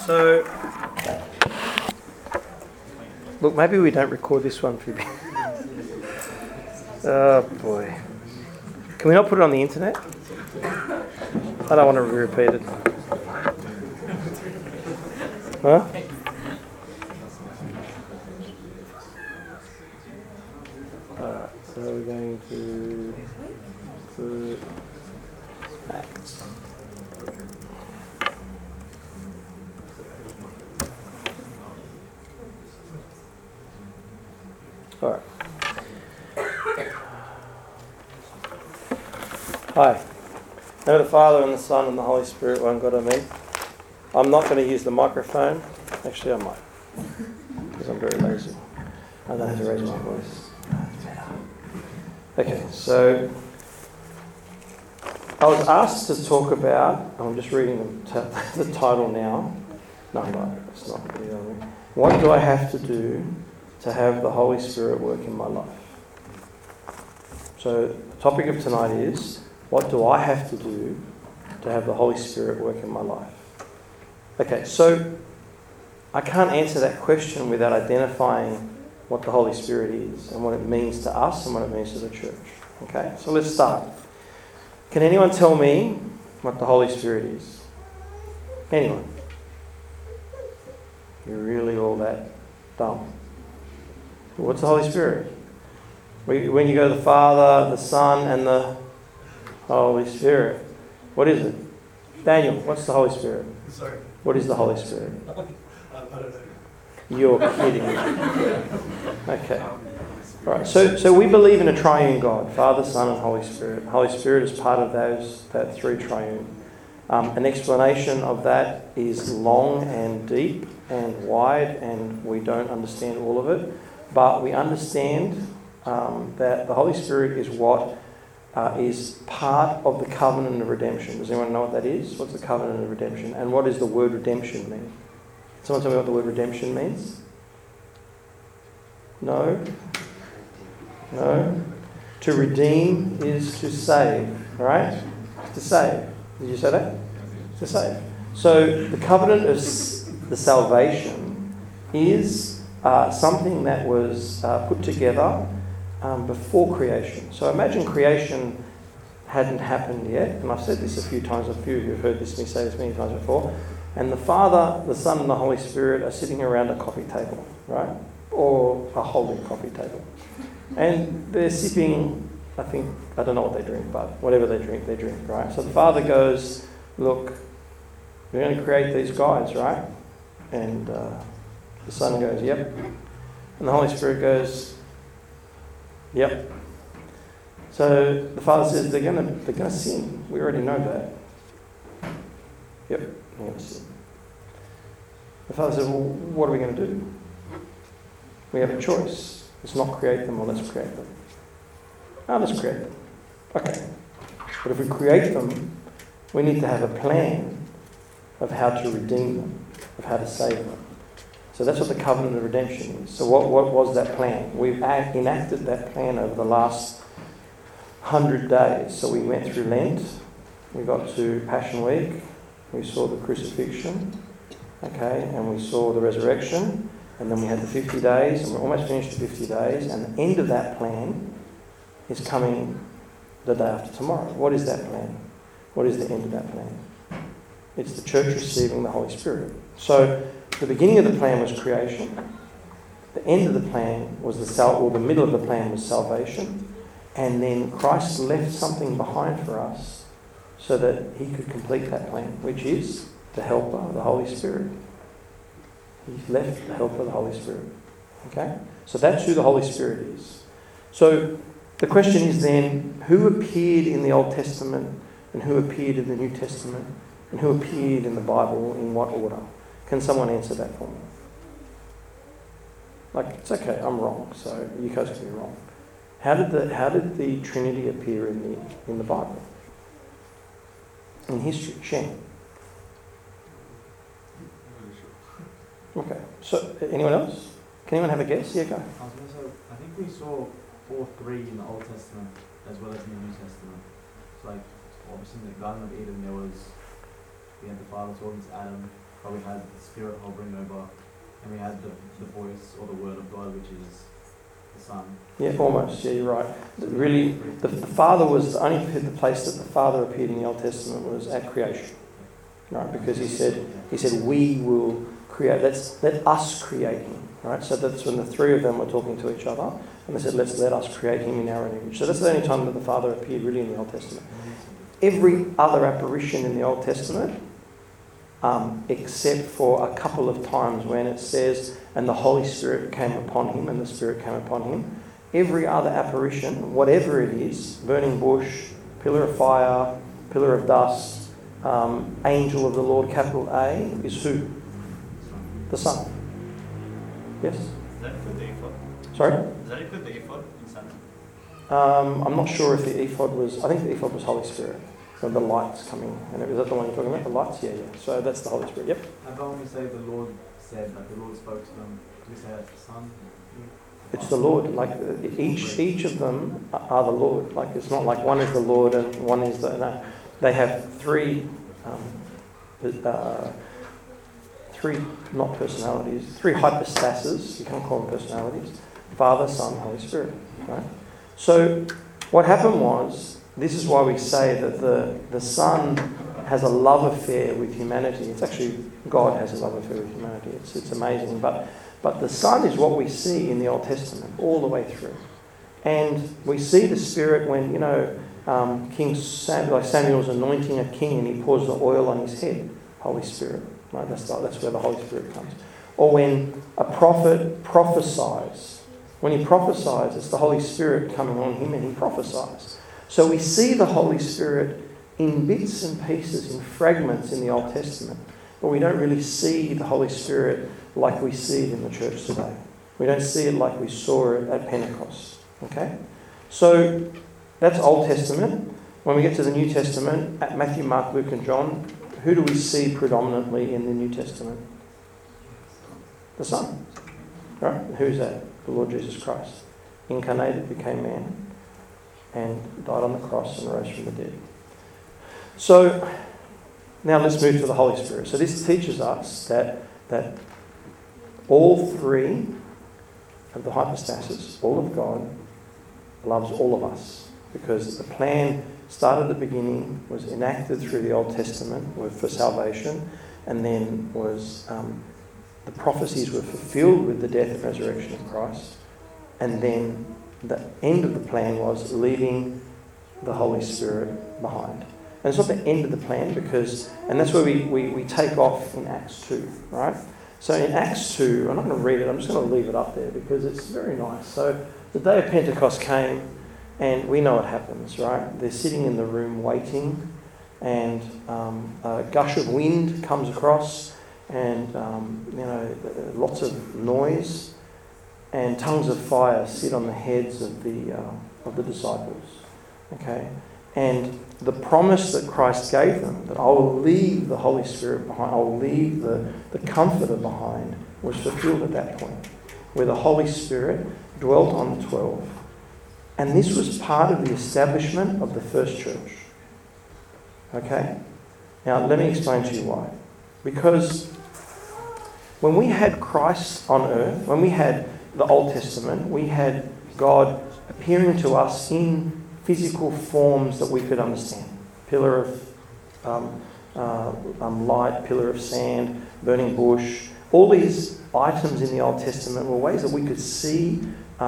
So, look, maybe we don't record this one for you. Oh boy. Can we not put it on the internet? I don't want to be repeated. Huh? Alright, so we're going to put Acts. Alright. Hi. In the name of the Father and the Son and the Holy Spirit, one God, amen. I'm not going to use the microphone. Actually, I might. Because I'm very lazy. I don't have to raise my voice. Okay, so I was asked to talk about, I'm just reading the title now. No, it's not. What do I have to do to have the Holy Spirit work in my life? So the topic of tonight is, what do I have to do to have the Holy Spirit work in my life? Okay, so I can't answer that question without identifying what the Holy Spirit is and what it means to us and what it means to the church. Okay, so let's start. Can anyone tell me what the Holy Spirit is? Anyone? You're really all that dumb. What's the Holy Spirit? When you go to the Father, the Son, and the Holy Spirit, what is it? Daniel, what's the Holy Spirit? Sorry. What is the Holy Spirit? I don't know. You're kidding me. Okay. All right. So we believe in a triune God, Father, Son, and Holy Spirit. Holy Spirit is part of that three triune. An explanation of that is long and deep and wide, and we don't understand all of it. But we understand that the Holy Spirit is what is part of the covenant of redemption. Does anyone know what that is? What's the covenant of redemption? And what does the word redemption mean? Someone tell me what the word redemption means? No? No? To redeem is to save, right? To save. Did you say that? To save. So the covenant of the salvation is something that was put together before creation. So imagine creation hadn't happened yet, and I've said this a few times, a few of you have heard me say this many times before, and the Father, the Son and the Holy Spirit are sitting around a coffee table, right? Or a holy coffee table. And they're sipping, I don't know what they drink, but whatever they drink, right? So the Father goes, look, we're going to create these guys, right? And the Son goes, yep. And the Holy Spirit goes, yep. So the Father says they're going to sin. We already know that. Yep, they're going to sin. The Father says, well, what are we going to do? We have a choice. Let's not create them, or let's create them. Let's create them. Okay. But if we create them, we need to have a plan of how to redeem them, of how to save them. So that's what the covenant of redemption is. So what was that plan? We've enacted that plan over the last 100 days. So we went through Lent, we got to Passion Week, we saw the crucifixion, okay, and we saw the resurrection, and then we had the 50 days, and we're almost finished the 50 days, and the end of that plan is coming the day after tomorrow. What is that plan? What is the end of that plan? It's the church receiving the Holy Spirit. So the beginning of the plan was creation. The end of the plan was the middle of the plan was salvation. And then Christ left something behind for us so that he could complete that plan, which is the helper, the Holy Spirit. He left the helper, the Holy Spirit. Okay? So that's who the Holy Spirit is. So the question is then, who appeared in the Old Testament and who appeared in the New Testament and who appeared in the Bible in what order? Can someone answer that for me? Like, it's okay, I'm wrong, so you guys can be wrong. How did the Trinity appear in the Bible? In history, Shem. Okay, so anyone else? Can anyone have a guess? Yeah, go. I think we saw all three in the Old Testament as well as in the New Testament. So like, obviously in the Garden of Eden we had the Father talking to Adam, but we had the Spirit hovering over, and we had the voice or the Word of God, which is the Son. Yeah, almost. Yeah, you're right. Really, the Father was the only place that the Father appeared in the Old Testament was at creation, right? Because he said, we will create. Let us create him, right? So that's when the three of them were talking to each other, and they said, let us create him in our own image. So that's the only time that the Father appeared really in the Old Testament. Every other apparition in the Old Testament, except for a couple of times when it says, and the Holy Spirit came upon him, and the Spirit came upon him. Every other apparition, whatever it is, burning bush, pillar of fire, pillar of dust, angel of the Lord, capital A, is who? The Son. Yes? Does that include the ephod? Sorry? Does that include the ephod in Sunday? I'm not sure if the ephod was... I think the ephod was Holy Spirit. And the lights coming. And is that the one you're talking about? The lights? Yeah. So that's the Holy Spirit. Yep. How about when we say the Lord said, like the Lord spoke to them, do we say that's the Son? It's the Lord. Like each of them are the Lord. Like it's not like one is the Lord and one is the... No. They have three not personalities, three hypostases. You can't call them personalities. Father, Son, Holy Spirit. Right? So what happened was... This is why we say that the Son has a love affair with humanity. It's actually God has a love affair with humanity. It's amazing. But the Son is what we see in the Old Testament all the way through. And we see the Spirit when, King Samuel's anointing a king and he pours the oil on his head. Holy Spirit. Right? That's where the Holy Spirit comes. Or when a prophet prophesies. When he prophesies, it's the Holy Spirit coming on him and he prophesies. So we see the Holy Spirit in bits and pieces, in fragments in the Old Testament. But we don't really see the Holy Spirit like we see it in the church today. We don't see it like we saw it at Pentecost. Okay? So that's Old Testament. When we get to the New Testament, at Matthew, Mark, Luke and John, who do we see predominantly in the New Testament? The Son. Right? Who's that? The Lord Jesus Christ. Incarnated, became man. And died on the cross and rose from the dead. So, now let's move to the Holy Spirit. So this teaches us that all three of the hypostases, all of God, loves all of us. Because the plan started at the beginning, was enacted through the Old Testament for salvation, and then was the prophecies were fulfilled with the death and resurrection of Christ, and then the end of the plan was leaving the Holy Spirit behind. And it's not the end of the plan and that's where we take off in Acts 2, right? So in Acts 2, I'm not going to read it, I'm just going to leave it up there because it's very nice. So the day of Pentecost came and we know what happens, right? They're sitting in the room waiting and a gush of wind comes across and, lots of noise. And tongues of fire sit on the heads of the disciples. Okay? And the promise that Christ gave them, that I will leave the Holy Spirit behind, I will leave the Comforter behind, was fulfilled at that point, where the Holy Spirit dwelt on the 12. And this was part of the establishment of the first church. Okay? Now, let me explain to you why. Because when we had Christ on earth, when we had the Old Testament, we had God appearing to us in physical forms that we could understand. Pillar of light, pillar of sand, burning bush. All these items in the Old Testament were ways that we could see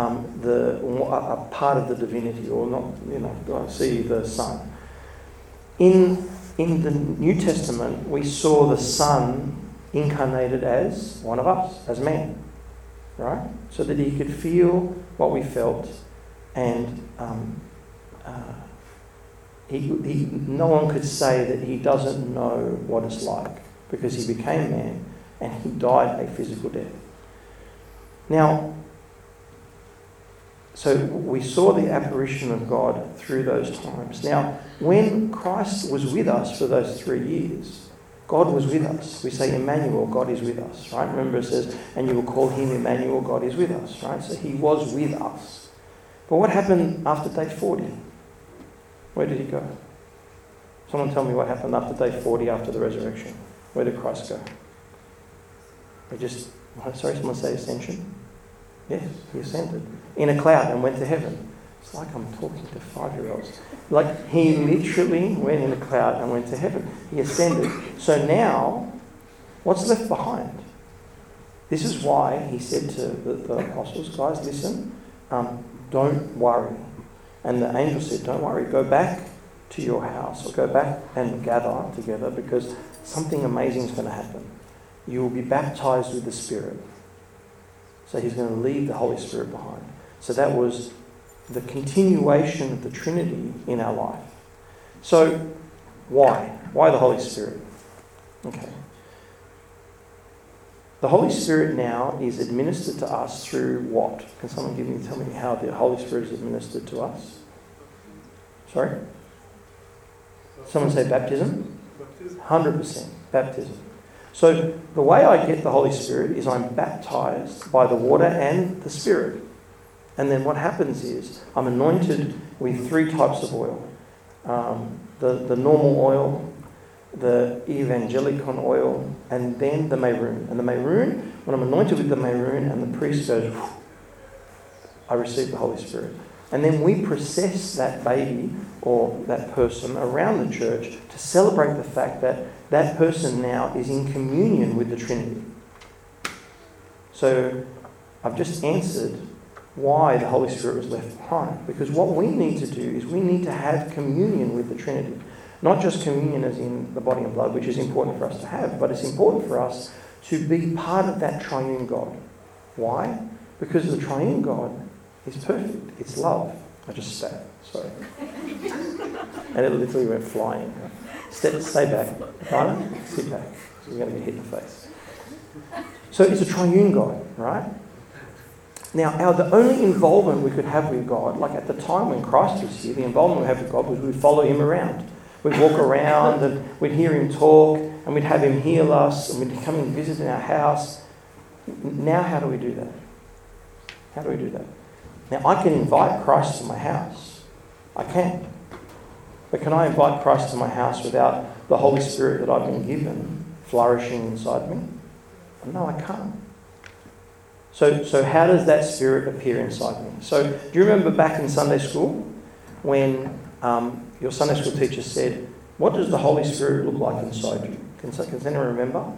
a part of the divinity, or not, see the Son. In the New Testament, we saw the Son incarnated as one of us, as man. Right? So that he could feel what we felt, and no one could say that he doesn't know what it's like, because he became man and he died a physical death. Now, so we saw the apparition of God through those times. Now, when Christ was with us for those 3 years, God was with us. We say Emmanuel, God is with us, right? Remember it says, and you will call him Emmanuel, God is with us, right? So he was with us. But what happened after day 40? Where did he go? Someone tell me what happened after day 40 after the resurrection. Where did Christ go? Someone say ascension? Yes, he ascended. In a cloud and went to heaven. It's like I'm talking to 5-year-olds. Like he literally went in a cloud and went to heaven. He ascended. So now, what's left behind? This is why he said to the apostles, guys, listen, don't worry. And the angel said, don't worry, go back to your house or go back and gather together because something amazing is going to happen. You will be baptized with the Spirit. So he's going to leave the Holy Spirit behind. So that was the continuation of the Trinity in our life. So why? Why the Holy Spirit? Okay. The Holy Spirit now is administered to us through what? Can someone tell me how the Holy Spirit is administered to us? Sorry? Someone say baptism? 100% baptism. So the way I get the Holy Spirit is I'm baptized by the water and the Spirit. And then what happens is I'm anointed with 3 types of oil. The normal oil, the evangelicon oil, and then the Meirun. And the Meirun, when I'm anointed with the Meirun and the priest goes, I receive the Holy Spirit. And then we process that baby or that person around the church to celebrate the fact that that person now is in communion with the Trinity. So I've just answered why the Holy Spirit was left behind. Because what we need to do is we need to have communion with the Trinity. Not just communion as in the body and blood, which is important for us to have, but it's important for us to be part of that triune God. Why? Because the triune God is perfect. It's love. I just spat. Sorry. And it literally went flying. Stay back. Right? Sit back. You're going to get hit in the face. So it's a triune God, right? Now, the only involvement we could have with God, like at the time when Christ was here, the involvement we had with God was we'd follow him around. We'd walk around and we'd hear him talk and we'd have him heal us and we'd come and visit in our house. Now, how do we do that? How do we do that? Now, I can invite Christ to my house. I can. But can I invite Christ to my house without the Holy Spirit that I've been given flourishing inside me? No, I can't. So how does that Spirit appear inside me? So do you remember back in Sunday school when your Sunday school teacher said, what does the Holy Spirit look like inside you? Can anyone remember?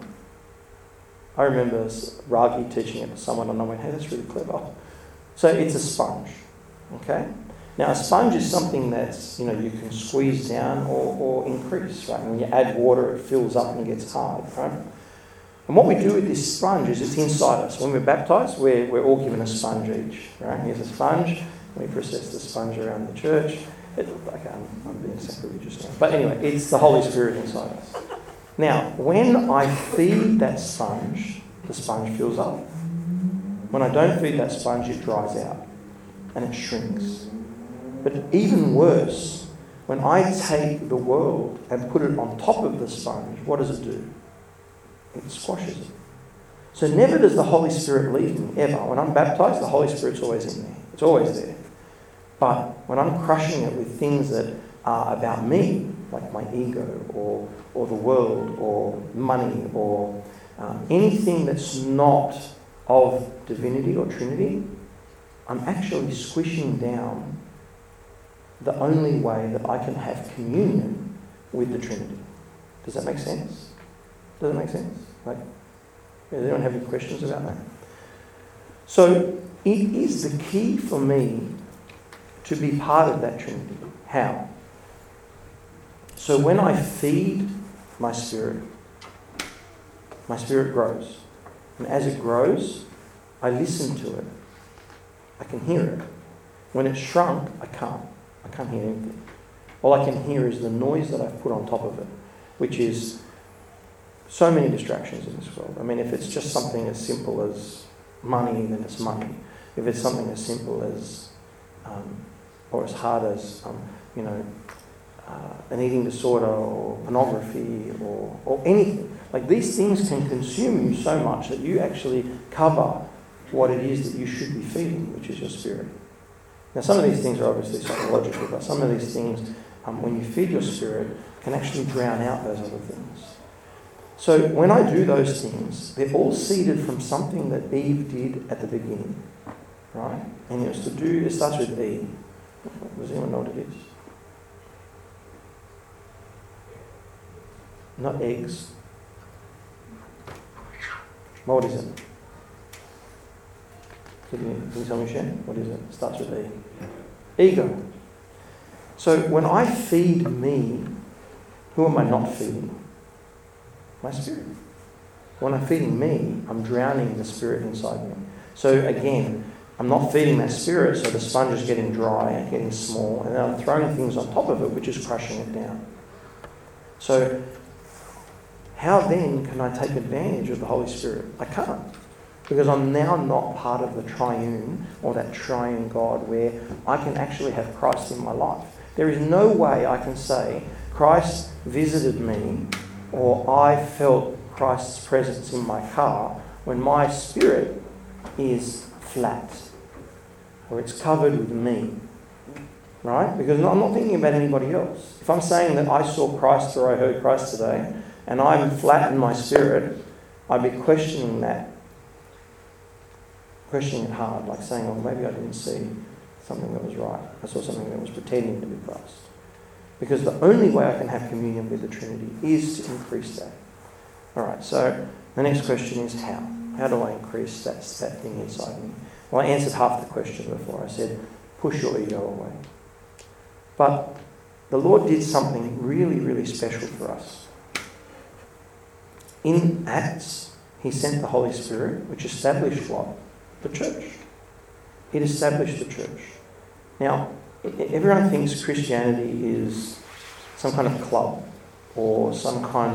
I remember Ragi teaching it to someone and I went, hey, that's really clever. So it's a sponge, okay? Now a sponge is something that's, you can squeeze down or increase, right? When you add water, it fills up and gets hard, right? And what we do with this sponge is it's inside us. When we're baptised, we're all given a sponge each, right? Here's a sponge. We process the sponge around the church. I'm being sacrilegious now. But anyway, it's the Holy Spirit inside us. Now, when I feed that sponge, the sponge fills up. When I don't feed that sponge, it dries out and it shrinks. But even worse, when I take the world and put it on top of the sponge, what does it do? It squashes it. So never does the Holy Spirit leave me, ever. When I'm baptised, the Holy Spirit's always in there. It's always there. But when I'm crushing it with things that are about me, like my ego or the world or money or anything that's not of divinity or Trinity, I'm actually squishing down the only way that I can have communion with the Trinity. Does that make sense? Does it make sense? Does anyone have any questions about that? So it is the key for me to be part of that Trinity. How? So when I feed my spirit grows. And as it grows, I listen to it. I can hear it. When it's shrunk, I can't hear anything. All I can hear is the noise that I've put on top of it, which is so many distractions in this world. I mean, if it's just something as simple as money, then it's money. If it's something as simple as, or as hard as, an eating disorder or pornography or anything. Like these things can consume you so much that you actually cover what it is that you should be feeding, which is your spirit. Now, some of these things are obviously psychological, but some of these things, when you feed your spirit, can actually drown out those other things. So when I do those things, they're all seeded from something that Eve did at the beginning, right? And it starts with E. Does anyone know what it is? Not eggs. What is it? Can you tell me, Shan? What is it? It starts with E. Ego. So when I feed me, who am I not feeding? My spirit. When I'm feeding me, I'm drowning the spirit inside me. So again, I'm not feeding that spirit, so the sponge is getting dry and getting small, and then I'm throwing things on top of it, which is crushing it down. So how then can I take advantage of the Holy Spirit? I can't. Because I'm now not part of the triune or that triune God where I can actually have Christ in my life. There is no way I can say Christ visited me or I felt Christ's presence in my car when my spirit is flat or it's covered with me. Right? Because I'm not thinking about anybody else. If I'm saying that I saw Christ or I heard Christ today and I'm flat in my spirit, I'd be questioning that. Questioning it hard, like saying, oh, maybe I didn't see something that was right. I saw something that was pretending to be Christ. Because the only way I can have communion with the Trinity is to increase that. All right, so the next question is how? How do I increase that thing inside me? Well, I answered half the question before. I said, push your ego away. But the Lord did something really, really special for us. In Acts, He sent the Holy Spirit, which established what? The church. It established the church. Now, everyone thinks Christianity is some kind of club or some kind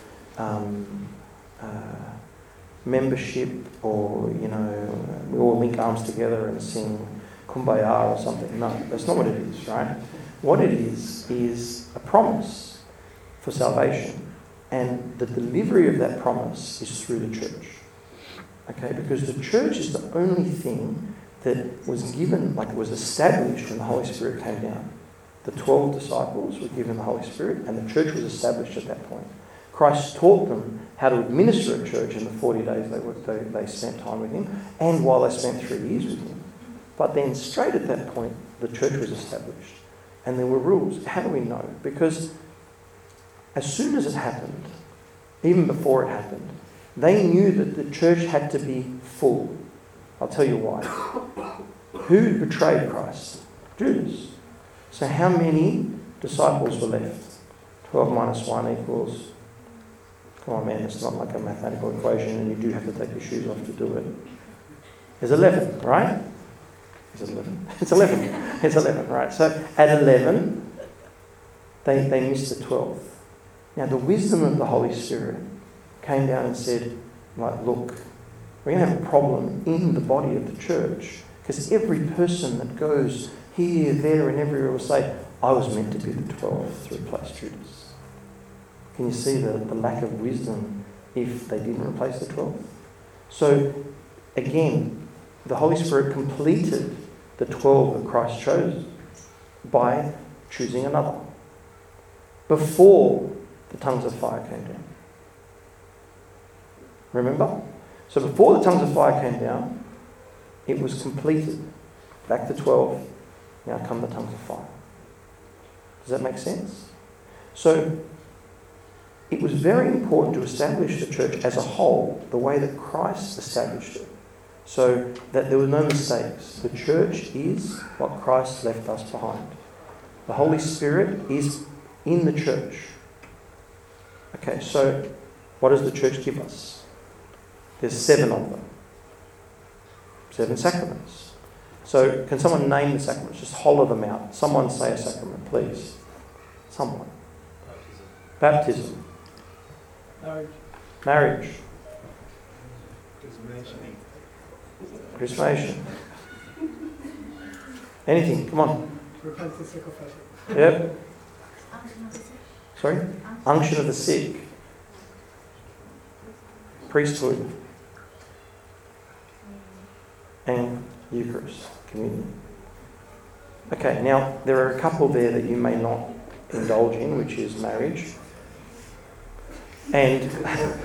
of membership or, we all link arms together and sing Kumbaya or something. No, that's not what it is, right? What it is a promise for salvation. And the delivery of that promise is through the church. Okay, because the church is the only thing that was given, like it was established when the Holy Spirit came down. The 12 disciples were given the Holy Spirit and the church was established at that point. Christ taught them how to administer a church in the 40 days they spent time with Him and while they spent 3 years with Him. But then straight at that point, the church was established and there were rules. How do we know? Because as soon as it happened, even before it happened, they knew that the church had to be full. I'll tell you why. Who betrayed Christ? Judas. So how many disciples were left? 12 minus 1 equals... Come on, man, it's not like a mathematical equation and you do have to take your shoes off to do it. There's 11, right? Is it 11? It's 11. It's 11, right? So at 11, they missed the 12th. Now, the wisdom of the Holy Spirit came down and said, look, we're going to have a problem in the body of the church because every person that goes here, there and everywhere will say, I was meant to be the 12th to replace Judas. Can you see the lack of wisdom if they didn't replace the 12th? So, again, the Holy Spirit completed the 12 that Christ chose by choosing another before the tongues of fire came down. Remember? So before the tongues of fire came down, it was completed. Back to 12, now come the tongues of fire. Does that make sense? So it was very important to establish the church as a whole, the way that Christ established it, so that there were no mistakes. The church is what Christ left us behind. The Holy Spirit is in the church. Okay, so what does the church give us? There's 7 of them. 7 sacraments. So can someone name the sacraments? Just holler them out. Someone say a sacrament, please. Someone. Baptism. Marriage. Chrismation. Anything, come on. Yep. Sorry? Unction of the sick. Priesthood. And Eucharist, communion. Okay, now there are a couple there that you may not indulge in, which is marriage. And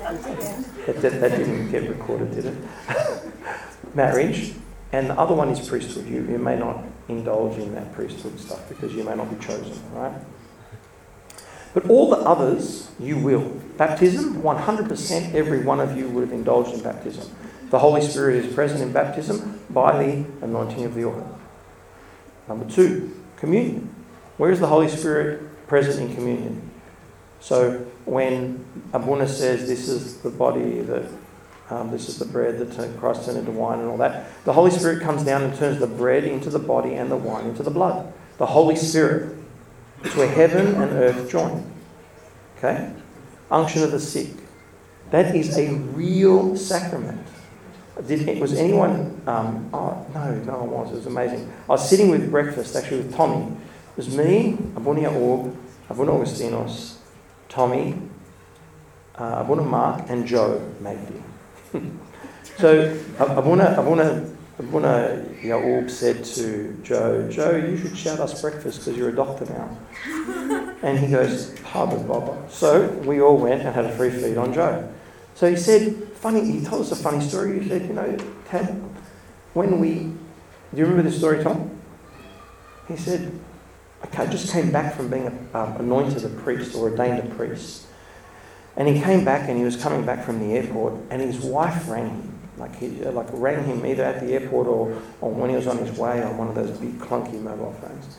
That didn't get recorded, did it? Marriage. And the other one is priesthood. You may not indulge in that priesthood stuff because you may not be chosen, right? But all the others, you will. Baptism, 100% every one of you would have indulged in baptism. The Holy Spirit is present in baptism by the anointing of the oil. Number 2, communion. Where is the Holy Spirit present in communion? So when Abuna says this is the body that this is the bread that Christ turned into wine and all that, the Holy Spirit comes down and turns the bread into the body and the wine into the blood. The Holy Spirit. It's where heaven and earth join. Okay? Unction of the sick. That is a real sacrament. Was anyone... no one was. It was amazing. I was sitting with breakfast, actually, with Tommy. It was me, Abuna Orb, Abuna Augustinos, Tommy, Abuna Mark, and Joe Magdi. So Abuna Orb said to Joe, you should shout us breakfast because you're a doctor now. And he goes, pardon, Baba. So we all went and had a free feed on Joe. So he said, he told us a funny story. He said, Ted, do you remember this story, Tom? He said, I just came back from being anointed a priest or ordained a priest. And he came back and he was coming back from the airport and his wife rang him. Rang him either at the airport or when he was on his way on one of those big clunky mobile phones.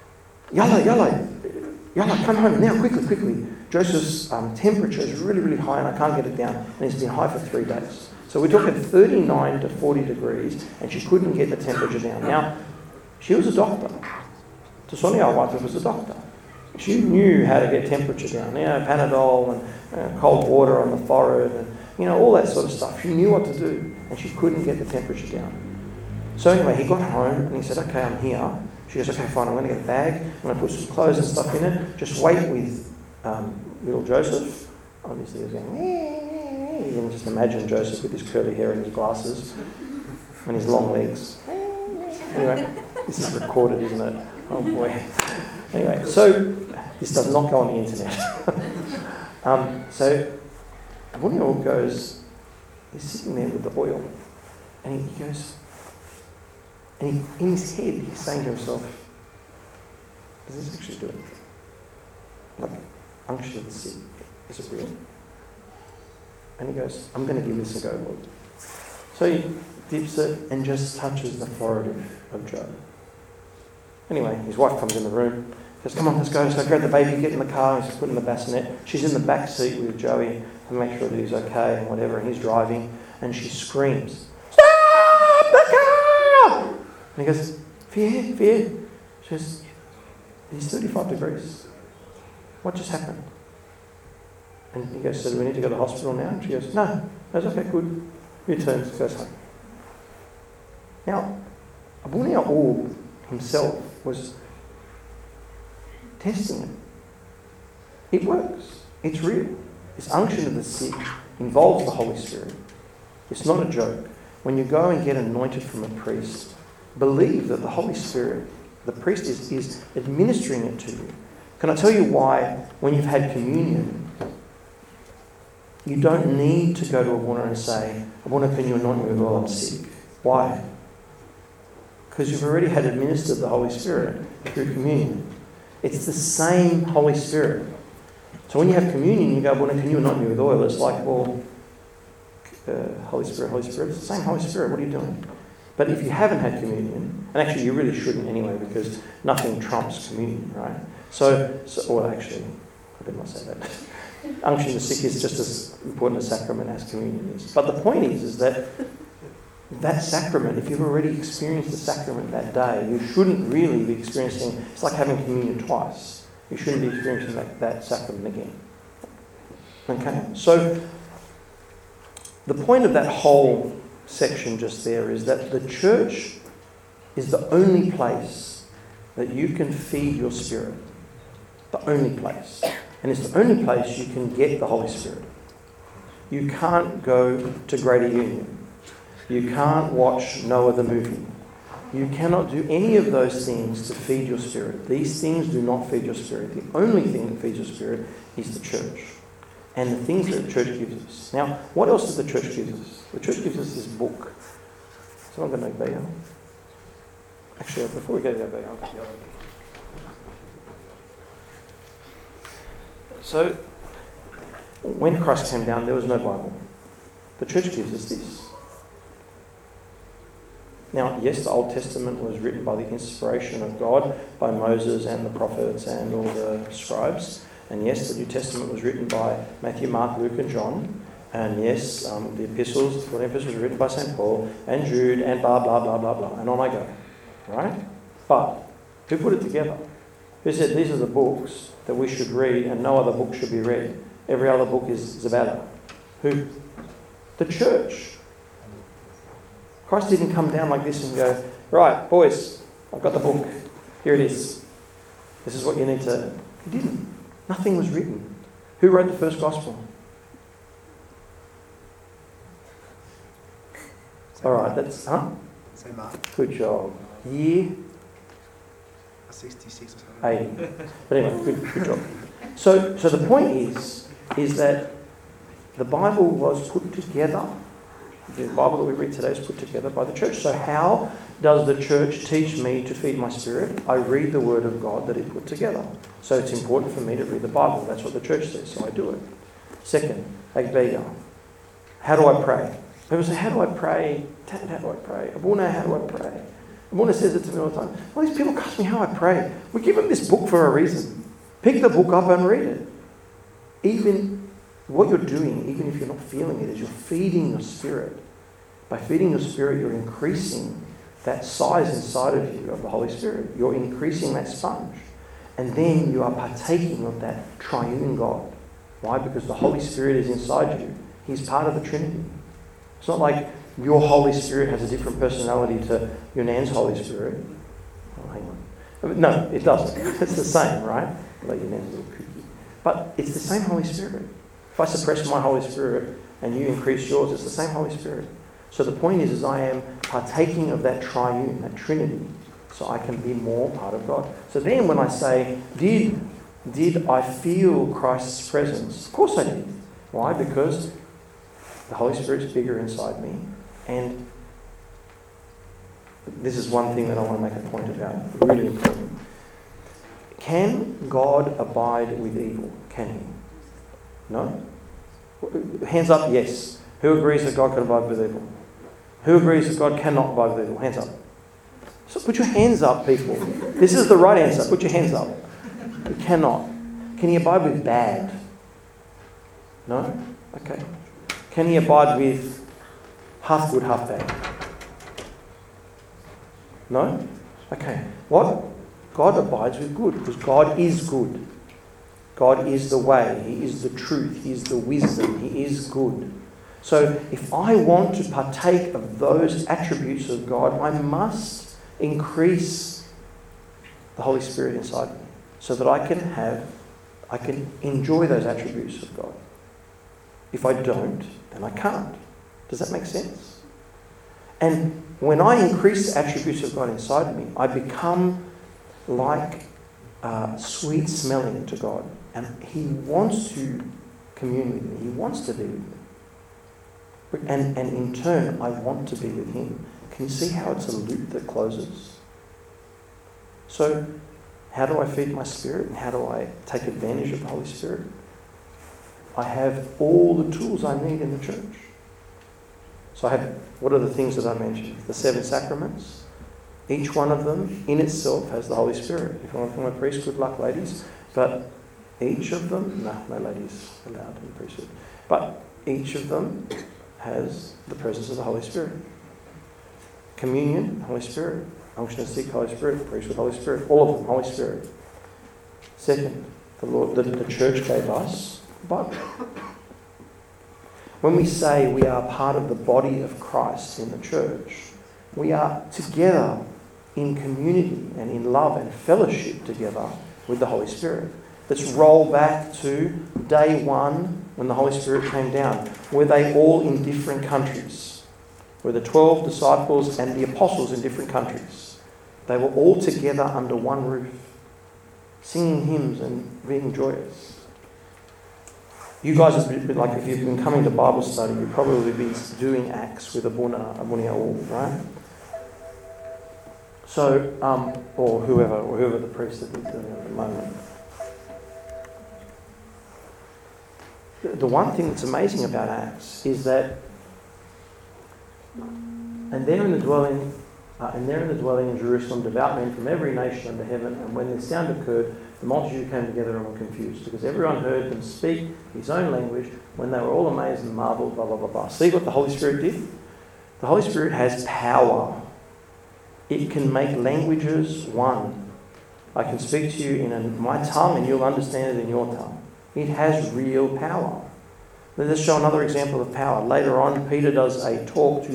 Yalla, come home now, quickly. Joseph's temperature is really, really high and I can't get it down. And it's been high for 3 days. So we're talking 39 to 40 degrees and she couldn't get the temperature down. Now, she was a doctor. Sonia, our wife, was a doctor. She knew how to get temperature down. Panadol and cold water on the forehead and, all that sort of stuff. She knew what to do and she couldn't get the temperature down. So anyway, he got home and he said, okay, I'm here. She goes, okay, fine, I'm going to get a bag. I'm going to put some clothes and stuff in it. Just wait with little Joseph. Obviously he was going, you can just imagine Joseph with his curly hair and his glasses and his long legs. Anyway, this is recorded, isn't it? Oh boy. Anyway, so this does not go on the internet. So Abuna goes, he's sitting there with the oil, and he goes, and in his head he's saying to himself, does this actually do it? Like, unction of the sick, is it real? And he goes, I'm going to give this a go, Lord. So he dips it and just touches the forehead of Joe. Anyway, his wife comes in the room, says, come on, let's go grab the baby, get in the car. He's put in the bassinet. She's in the back seat with Joey to make sure that he's okay and whatever, and he's driving, and she screams, stop the car! And he goes, Fear. She goes, it's 35 degrees. What just happened? And he goes, so do we need to go to the hospital now? And she goes, no. That's okay, good. Returns, goes home. Now, Abuna Orb himself was testing it. It works. It's real. This unction of the sick involves the Holy Spirit. It's not a joke. When you go and get anointed from a priest, believe that the Holy Spirit, the priest is administering it to you. Can I tell you why, when you've had communion, you don't need to go to Abuna and say, Abuna, can you anoint me with oil? I'm sick. Why? Because you've already had administered the Holy Spirit through communion. It's the same Holy Spirit. So when you have communion, you go, Abuna, can you anoint me with oil? It's like, well, Holy Spirit, it's the same Holy Spirit, what are you doing? But if you haven't had communion, and actually you really shouldn't anyway, because nothing trumps communion, right? Or actually, I better not say that. Unction of the sick is just as important a sacrament as communion is. But the point is that sacrament, if you've already experienced the sacrament that day, you shouldn't really be experiencing, it's like having communion twice. You shouldn't be experiencing that sacrament again. Okay? So, the point of that whole section just there is that the church is the only place that you can feed your spirit. The only place. And it's the only place you can get the Holy Spirit. You can't go to Greater Union. You can't watch no other movie. You cannot do any of those things to feed your spirit. These things do not feed your spirit. The only thing that feeds your spirit is the church. and the things that the church gives us. Now, what else does the church give us? The church gives us this book. So I'm going to go there. Actually, before we go there, I'll get the other book. So, when Christ came down, there was no Bible. The church gives us this. Now, yes, the Old Testament was written by the inspiration of God, by Moses and the prophets and all the scribes. And yes, the New Testament was written by Matthew, Mark, Luke and John. And yes, the epistles, the epistles were written by St. Paul and Jude and blah, blah, blah, blah, blah. And on I go. Right? But who put it together? Who said these are the books that we should read and no other book should be read? Every other book is Zabala. Who? The church. Christ didn't come down like this and go, right, boys, I've got the book. Here it is. This is what you need to... He didn't. Nothing was written. Who wrote the first gospel? All right, that's... Huh? St. Mark. Good job. Year? 66 or something. 80. But anyway, good job. So the point is that the Bible was put together. The Bible that we read today is put together by the church. So how does the church teach me to feed my spirit? I read the Word of God that it put together. So it's important for me to read the Bible. That's what the church says, so I do it. Second, Agbeya. How do I pray? People say, how do I pray? Dad, how do I pray? Abuna, how do I pray? Abuna says it to me all the time. All these people ask me how I pray. We give them this book for a reason. Pick the book up and read it. Even what you're doing, even if you're not feeling it, is you're feeding your spirit. By feeding your spirit, you're increasing that size inside of you of the Holy Spirit. You're increasing that sponge. And then you are partaking of that triune God. Why? Because the Holy Spirit is inside you. He's part of the Trinity. It's not like your Holy Spirit has a different personality to your Nan's Holy Spirit. Oh, hang on. No, it doesn't. It's the same, right? Like your Nan's a little kooky. But it's the same Holy Spirit. If I suppress my Holy Spirit and you increase yours, it's the same Holy Spirit. So the point is I am partaking of that triune, that Trinity, so I can be more part of God. So then when I say, did I feel Christ's presence? Of course I did. Why? Because the Holy Spirit's bigger inside me. And this is one thing that I want to make a point about, really important. Can God abide with evil? Can he? No? Hands up, yes. Who agrees that God can abide with evil? Who agrees that God cannot abide with evil? Hands up. So put your hands up, people. This is the right answer. Put your hands up. He cannot. Can he abide with bad? No? Okay. Can he abide with half good, half bad? No? Okay. What? God abides with good, because God is good. God is the way, He is the truth, He is the wisdom, He is good. So if I want to partake of those attributes of God, I must increase the Holy Spirit inside me so that I can enjoy those attributes of God. If I don't, then I can't. Does that make sense? And when I increase the attributes of God inside me, I become like sweet smelling to God. And He wants to commune with me. He wants to be with me. And in turn, I want to be with Him. Can you see how it's a loop that closes? So, how do I feed my spirit and how do I take advantage of the Holy Spirit? I have all the tools I need in the church. So I have, what are the things that I mentioned? The 7 sacraments. Each one of them in itself has the Holy Spirit. If you want to become a priest, good luck, ladies. But each of them, no ladies allowed in the priesthood. But each of them has the presence of the Holy Spirit. Communion, Holy Spirit. Unction and sick, Holy Spirit. Priesthood, Holy Spirit. All of them, Holy Spirit. Second, the church gave us the Bible. When we say we are part of the body of Christ in the church, we are together in community and in love and fellowship together with the Holy Spirit. Let's roll back to day 1 when the Holy Spirit came down. Were they all in different countries? Were the 12 disciples and the apostles in different countries? They were all together under one roof, singing hymns and being joyous. You guys have been, like, if you've been coming to Bible study, you've probably been doing Acts with Abuna all, right? So, or whoever the priest is doing at the moment. The one thing that's amazing about Acts is that, and there in the dwelling in Jerusalem, devout men from every nation under heaven, and when this sound occurred, the multitude came together and were confused, because everyone heard them speak his own language, when they were all amazed and marvelled, blah, blah, blah, blah. See what the Holy Spirit did? The Holy Spirit has power. It can make languages one. I can speak to you in my tongue and you'll understand it in your tongue. It has real power. Let us show another example of power. Later on, Peter does a talk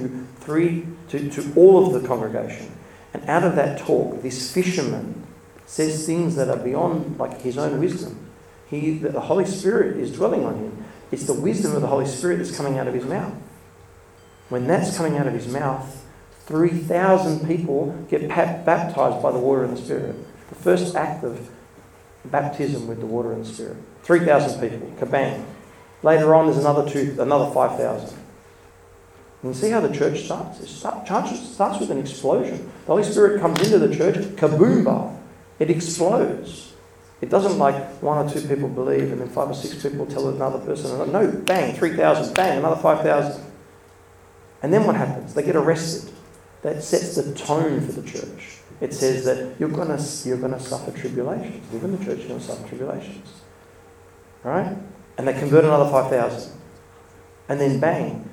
to all of the congregation. And out of that talk, this fisherman says things that are beyond like his own wisdom. The Holy Spirit is dwelling on him. It's the wisdom of the Holy Spirit that's coming out of his mouth. When that's coming out of his mouth, 3,000 people get baptized by the water and the Spirit. The first act of baptism with the water and the Spirit. 3,000 people, kabang. Later on, there's another 5,000. And see how the church starts? Church starts with an explosion. The Holy Spirit comes into the church, kaboomba. It explodes. It doesn't like 1 or 2 people believe and then 5 or 6 people tell another person. No, bang, 3,000, bang, another 5,000. And then what happens? They get arrested. That sets the tone for the church. It says that you're going to suffer tribulations. Live in the church, you're going to suffer tribulations. Right? And they convert another 5,000. And then bang,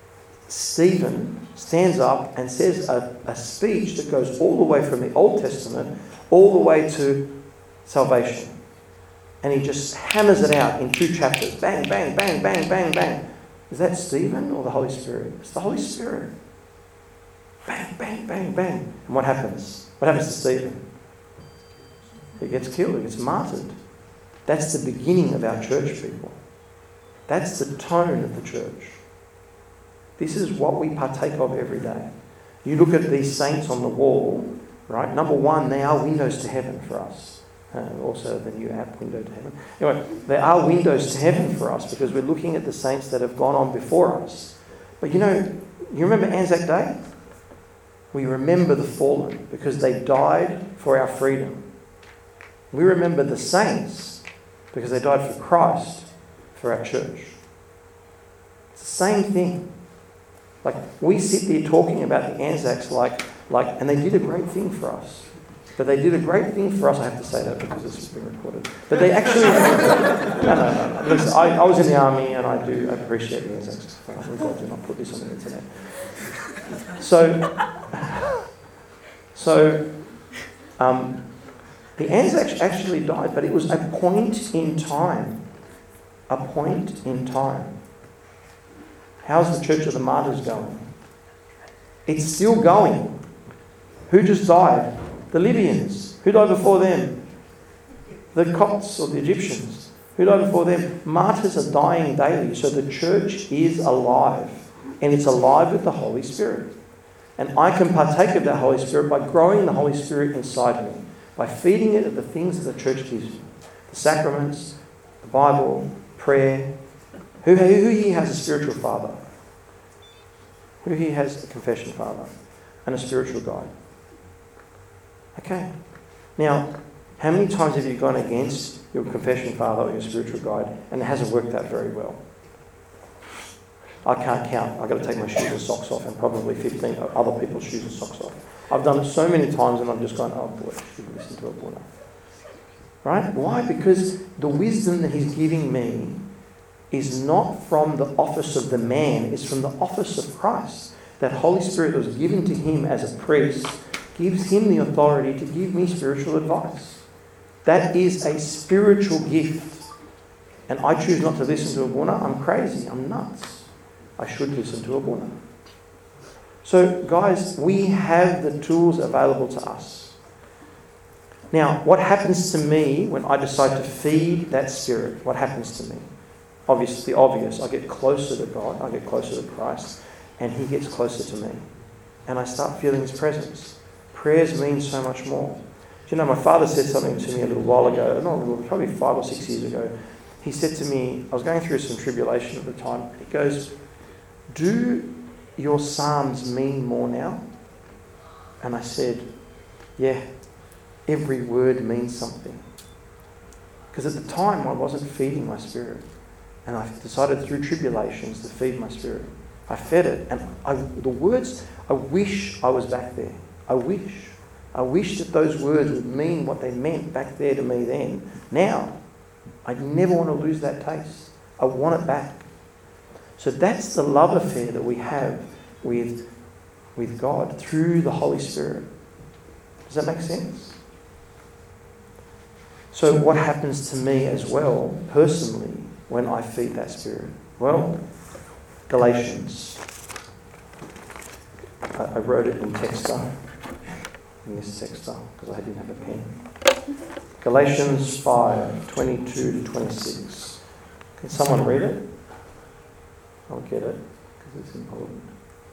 Stephen stands up and says a speech that goes all the way from the Old Testament all the way to salvation. And he just hammers it out in 2 chapters. Bang, bang, bang, bang, bang, bang. Is that Stephen or the Holy Spirit? It's the Holy Spirit. Bang, bang, bang, bang. And what happens? What happens to Stephen? He gets killed. He gets martyred. That's the beginning of our church, people. That's the tone of the church. This is what we partake of every day. You look at these saints on the wall, right? Number one, they are windows to heaven for us. Also the new app, Window to Heaven. Anyway, they are windows to heaven for us because we're looking at the saints that have gone on before us. But you remember Anzac Day? We remember the fallen because they died for our freedom. We remember the saints because they died for Christ, for our church. It's the same thing. Like, we sit there talking about the Anzacs and they did a great thing for us. But they did a great thing for us. I have to say that because this is being recorded. But they actually... No. Listen, I was in the army and I do appreciate the Anzacs. Oh, God, do not put this on the internet. So the Anzacs actually died, but it was a point in time. A point in time. How's the Church of the Martyrs going? It's still going. Who just died? The Libyans. Who died before them? The Copts or the Egyptians. Who died before them? Martyrs are dying daily. So the church is alive. And it's alive with the Holy Spirit. And I can partake of that Holy Spirit by growing the Holy Spirit inside me. By feeding it at the things that the church gives me. The sacraments, the Bible, prayer. Who here has a spiritual father? Who here has a confession father? And a spiritual guide? Okay. Now, how many times have you gone against your confession father or your spiritual guide and it hasn't worked out very well? I can't count. I've got to take my shoes and socks off and probably 15 other people's shoes and socks off. I've done it so many times and I'm just going, oh boy, I should listen to Abuna. Right? Why? Because the wisdom that he's giving me is not from the office of the man, it's from the office of Christ. That Holy Spirit that was given to him as a priest gives him the authority to give me spiritual advice. That is a spiritual gift. And I choose not to listen to Abuna. I'm crazy. I'm nuts. I should listen to Abuna. So, guys, we have the tools available to us. Now, what happens to me when I decide to feed that spirit? What happens to me? Obviously, I get closer to God. I get closer to Christ. And he gets closer to me. And I start feeling his presence. Prayers mean so much more. Do you know, my father said something to me a little while ago, not a little, probably 5 or 6 years ago. he said to me, I was going through some tribulation at the time. He goes, do your psalms mean more now? And I said, yeah, every word means something. Because at the time I wasn't feeding my spirit. And I decided through tribulations to feed my spirit. I fed it. And the words, I wish I was back there. I wish that those words would mean what they meant back there to me then. Now, I never want to lose that taste. I want it back. So that's the love affair that we have with God through the Holy Spirit. Does that make sense? So what happens to me as well, personally, when I feed that Spirit? Well, Galatians. I wrote it in texter, in this texter, because I didn't have a pen. Galatians 5, 22 to 26. Can someone read it? I'll get it, because it's important.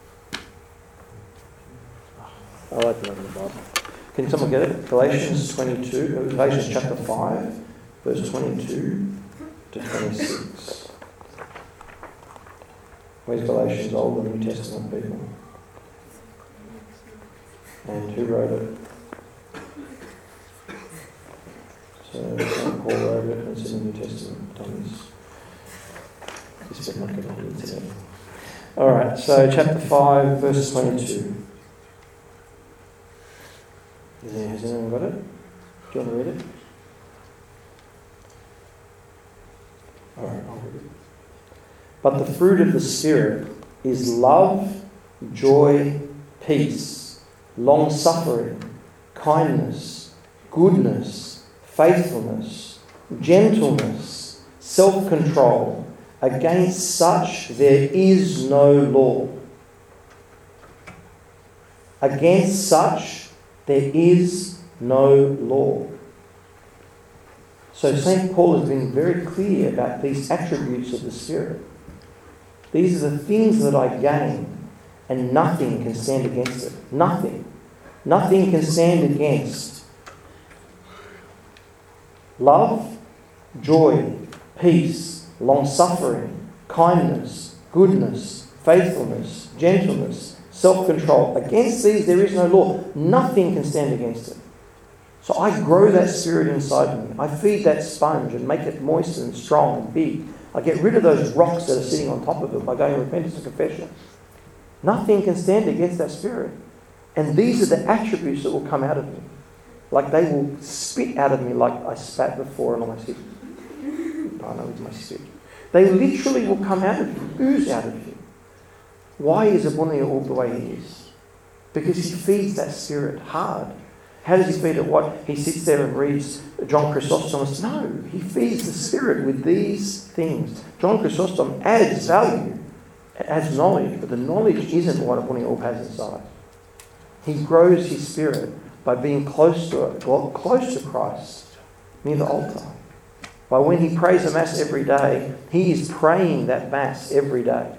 I'll open up the Bible. Can someone get it? Galatians chapter 5, verse 22 to 26. Where's Galatians, Old and New Testament people? And who wrote it? So St. Paul wrote it, and it's in the New Testament. Thomas. This bit might get on the internet. Alright, so chapter 5, verse 22. Has anyone got it? Do you want to read it? Alright, I'll read it. But the fruit of the Spirit is love, joy, peace, long-suffering, kindness, goodness, faithfulness, gentleness, self-control. Against such there is no law. Against such there is no law. So St. Paul has been very clear about these attributes of the Spirit. These are the things that I gain, and nothing can stand against it. Nothing. Nothing can stand against love, joy, peace, long-suffering, kindness, goodness, faithfulness, gentleness, self-control. Against these there is no law. Nothing can stand against it. So I grow that Spirit inside me. I feed that sponge and make it moist and strong and big. I get rid of those rocks that are sitting on top of it by going to repentance and confession. Nothing can stand against that Spirit. And these are the attributes that will come out of me. Like they will spit out of me like I spat before and almost hit. I know it's my spit. They literally will come out of you, ooze out of you. Why is Abunnia all the way he is? Because he feeds that Spirit hard. How does he feed it? What? He sits there and reads John Chrysostom. No, he feeds the Spirit with these things. John Chrysostom adds value, adds knowledge, but the knowledge isn't what Abunnia all has inside. He grows his Spirit by being close to Christ, near the altar. By when he prays a Mass every day, he is praying that Mass every day.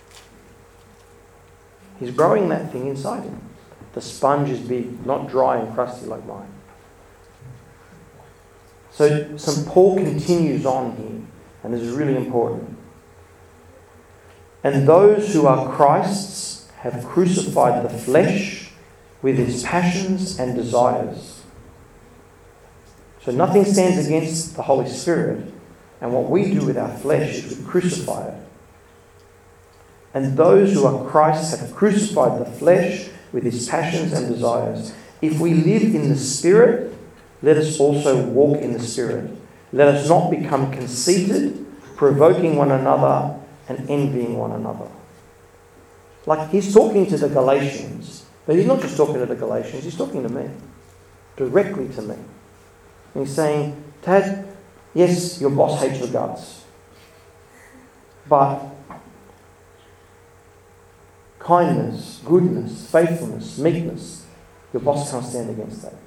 He's growing that thing inside him. The sponge is big, not dry and crusty like mine. So St. Paul continues on here, and this is really important. And those who are Christ's have crucified the flesh with its passions and desires. So nothing stands against the Holy Spirit, and what we do with our flesh is we crucify it. And those who are Christ's have crucified the flesh with its passions and desires. If we live in the Spirit, let us also walk in the Spirit. Let us not become conceited, provoking one another and envying one another. Like he's talking to the Galatians, but he's not just talking to the Galatians, he's talking to me, directly to me. And he's saying, Tad, yes, your boss hates your guts, but kindness, goodness, faithfulness, meekness, your boss can't stand against that.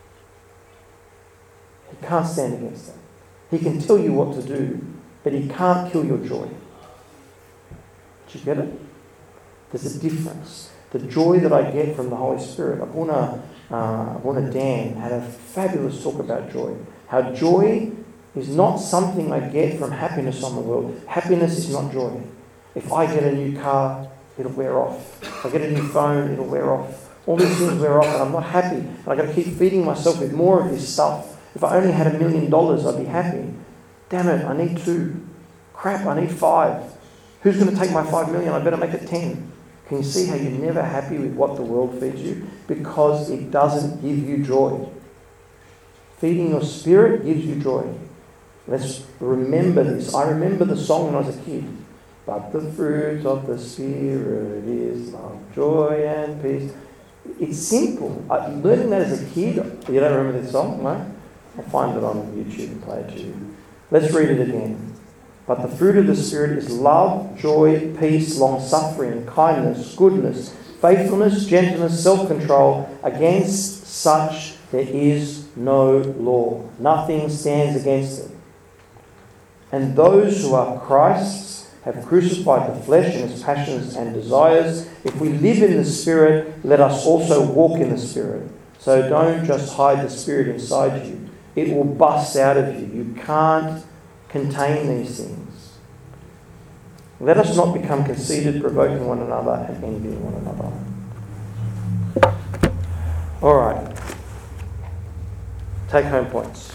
He can't stand against that. He can tell you what to do, but he can't kill your joy. Did you get it? There's a difference. The joy that I get from the Holy Spirit. Abuna Dan had a fabulous talk about joy. How joy is not something I get from happiness on the world. Happiness is not joy. If I get a new car, it'll wear off. If I get a new phone, it'll wear off. All these things wear off and I'm not happy. And I've got to keep feeding myself with more of this stuff. If I only had $1 million, I'd be happy. Damn it, I need 2. Crap, I need 5. Who's going to take my 5 million? I better make it 10. Can you see how you're never happy with what the world feeds you? Because it doesn't give you joy. Feeding your spirit gives you joy. Let's remember this. I remember the song when I was a kid. But the fruit of the Spirit is love, joy and peace. It's simple. Learning that as a kid, you don't remember this song, no? I'll find it on YouTube and play it to you. Let's read it again. But the fruit of the Spirit is love, joy, peace, long-suffering, kindness, goodness, faithfulness, gentleness, self-control. Against such there is no law. Nothing stands against it. And those who are Christ's have crucified the flesh and its passions and desires. If we live in the Spirit, let us also walk in the Spirit. So don't just hide the Spirit inside you. It will bust out of you. You can't contain these things. Let us not become conceited, provoking one another and envying one another. All right. Take home points.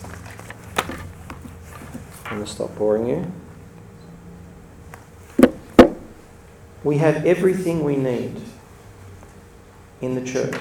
I'm going to stop boring you. We have everything we need in the church.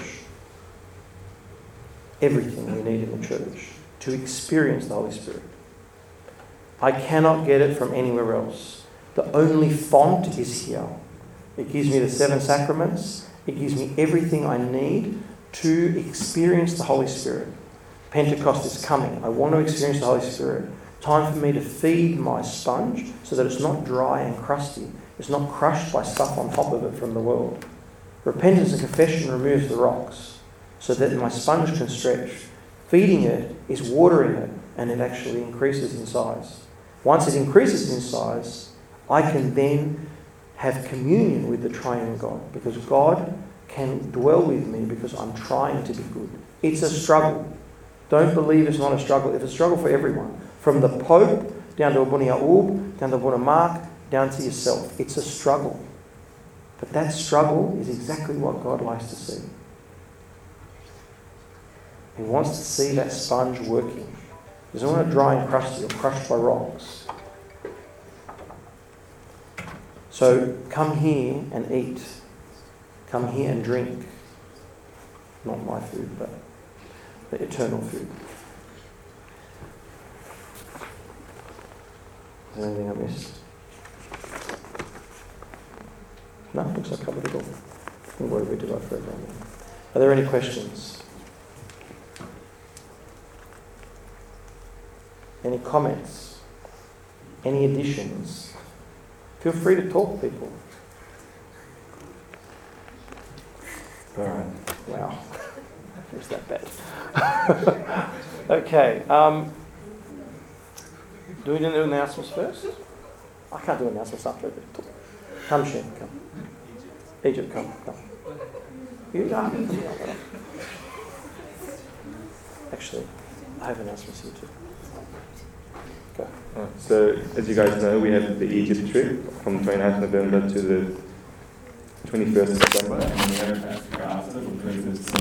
Everything we need in the church to experience the Holy Spirit. I cannot get it from anywhere else. The only font is here. It gives me the 7 sacraments. It gives me everything I need to experience the Holy Spirit. Pentecost is coming. I want to experience the Holy Spirit. Time for me to feed my sponge so that it's not dry and crusty. It's not crushed by stuff on top of it from the world. Repentance and confession removes the rocks so that my sponge can stretch. Feeding it is watering it, and it actually increases in size. Once it increases in size, I can then have communion with the triune God, because God can dwell with me because I'm trying to be good. It's a struggle. Don't believe it's not a struggle. It's a struggle for everyone. From the Pope, down to Abuna Yaub, down to Abuna Mark, down to yourself. It's a struggle. But that struggle is exactly what God likes to see. He wants to see that sponge working. He doesn't want it dry and crusty or crushed by rocks. So come here and eat. Come here and drink. Not my food, but the eternal food. Is there anything I missed? No, looks like I covered it all. And what did we do for everyone? Are there any questions? Any comments? Any additions? Feel free to talk, people. All right. Wow. It was that bad. Okay. Do we do announcements first? I can't do announcements after it. Come, Shem, come. Egypt, come. You come. Actually, I have announcements here too. Go. So, as you guys know, we have the Egypt trip from 29th November to the 21st of December. And we have Africa after from 21st